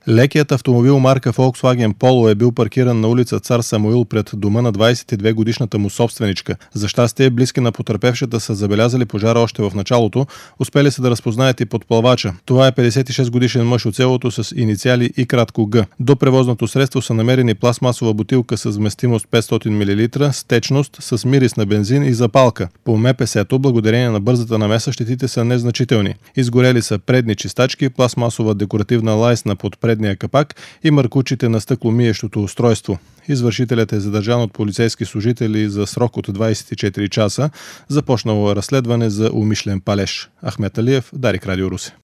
Лекият автомобил марка Volkswagen Polo е бил паркиран на улица Цар Самуил пред дома на 22-годишната му собственичка. За щастие, близки на потърпевшата са забелязали пожара още в началото, успели са да разпознаят и подпалвача. Това е 56-годишен мъж от селото с инициали и кратко Г. До превозното средство са намерени пластмасова бутилка с вместимост 500 мл, с течност, с мирис на бензин и запалка. По МПС-то, благодарение на бързата намеса, щетите са незначителни. Изгорели са предни чистачки, пластмасова декоративна лайсна под предния капак и маркучите на стъкломиещото устройство. Извършителят е задържан от полицейски служители за срок от 24 часа. Започнало разследване за умишлен палеж. Ахмет Алиев, Дарик Радио Русе.